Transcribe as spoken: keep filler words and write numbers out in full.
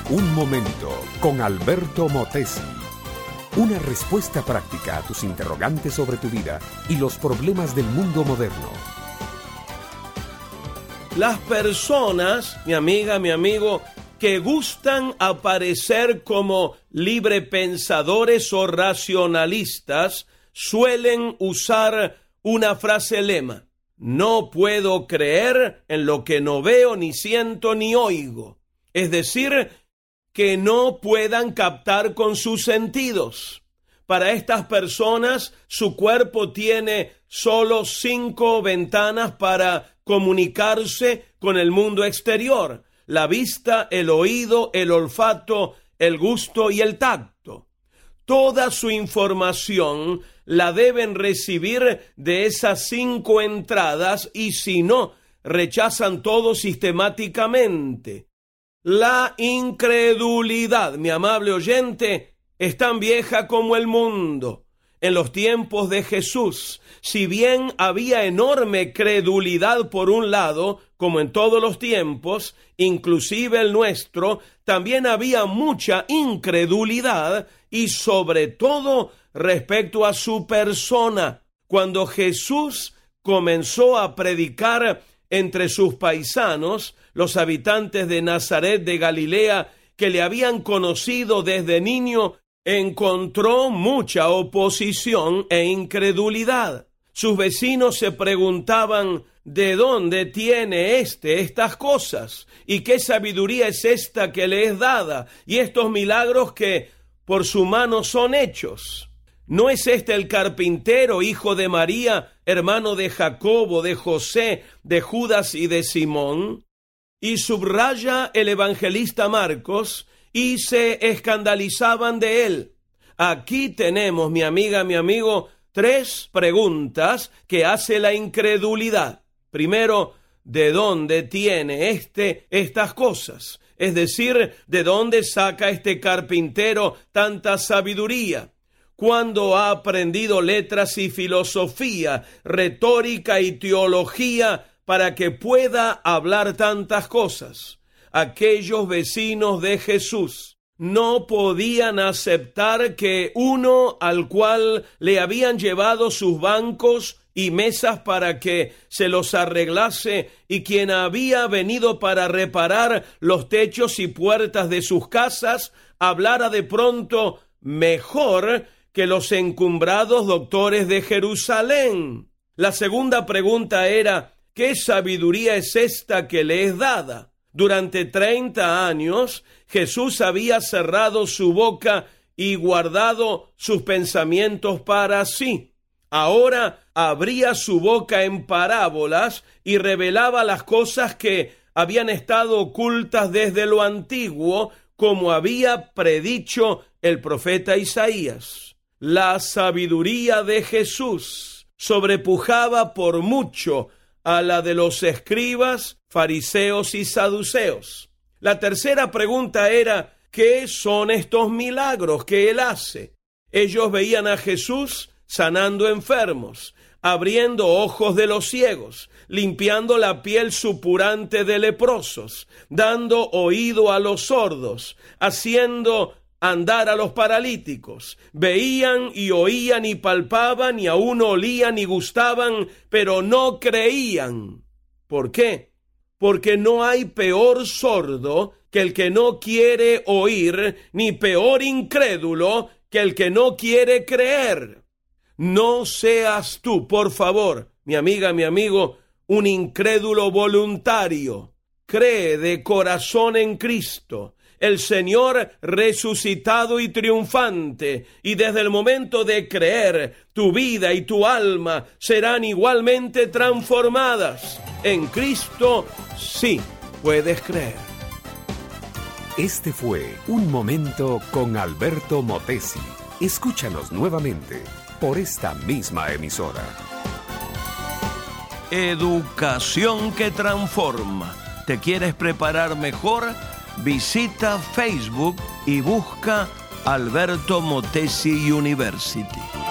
Un momento con Alberto Motesi. Una respuesta práctica a tus interrogantes sobre tu vida y los problemas del mundo moderno. Las personas, mi amiga, mi amigo, que gustan aparecer como librepensadores o racionalistas, suelen usar una frase lema: no puedo creer en lo que no veo, ni siento, ni oigo. Es decir, que no puedan captar con sus sentidos. Para estas personas, su cuerpo tiene solo cinco ventanas para comunicarse con el mundo exterior: la vista, el oído, el olfato, el gusto y el tacto. Toda su información la deben recibir de esas cinco entradas y si no, rechazan todo sistemáticamente. La incredulidad, mi amable oyente, es tan vieja como el mundo. En los tiempos de Jesús, si bien había enorme credulidad por un lado, como en todos los tiempos, inclusive el nuestro, también había mucha incredulidad y sobre todo respecto a su persona. Cuando Jesús comenzó a predicar entre sus paisanos, los habitantes de Nazaret de Galilea, que le habían conocido desde niño, encontró mucha oposición e incredulidad. Sus vecinos se preguntaban: ¿de dónde tiene éste estas cosas? ¿Y qué sabiduría es esta que le es dada? Y estos milagros que por su mano son hechos. ¿No es este el carpintero, hijo de María, hermano de Jacobo, de José, de Judas y de Simón? Y subraya el evangelista Marcos: y se escandalizaban de él. Aquí tenemos, mi amiga, mi amigo, tres preguntas que hace la incredulidad. Primero, ¿de dónde tiene este estas cosas? Es decir, ¿de dónde saca este carpintero tanta sabiduría? ¿Cuándo ha aprendido letras y filosofía, retórica y teología para que pueda hablar tantas cosas? Aquellos vecinos de Jesús no podían aceptar que uno al cual le habían llevado sus bancos y mesas para que se los arreglase y quien había venido para reparar los techos y puertas de sus casas, hablara de pronto mejor que los encumbrados doctores de Jerusalén. La segunda pregunta era: ¿qué sabiduría es esta que le es dada? Durante treinta años, Jesús había cerrado su boca y guardado sus pensamientos para sí. Ahora abría su boca en parábolas y revelaba las cosas que habían estado ocultas desde lo antiguo, como había predicho el profeta Isaías. La sabiduría de Jesús sobrepujaba por mucho a la de los escribas, fariseos y saduceos. La tercera pregunta era: ¿qué son estos milagros que él hace? Ellos veían a Jesús sanando enfermos, abriendo ojos de los ciegos, limpiando la piel supurante de leprosos, dando oído a los sordos, haciendo andar a los paralíticos. Veían y oían y palpaban y aún olían y gustaban, pero no creían. ¿Por qué? Porque no hay peor sordo que el que no quiere oír, ni peor incrédulo que el que no quiere creer. No seas tú, por favor, mi amiga, mi amigo, un incrédulo voluntario. Cree de corazón en Cristo, el Señor resucitado y triunfante, y desde el momento de creer, tu vida y tu alma serán igualmente transformadas. En Cristo sí puedes creer. Este fue Un Momento con Alberto Motesi. Escúchanos nuevamente por esta misma emisora. Educación que transforma. ¿Te quieres preparar mejor? Visita Facebook y busca Alberto Motesi University.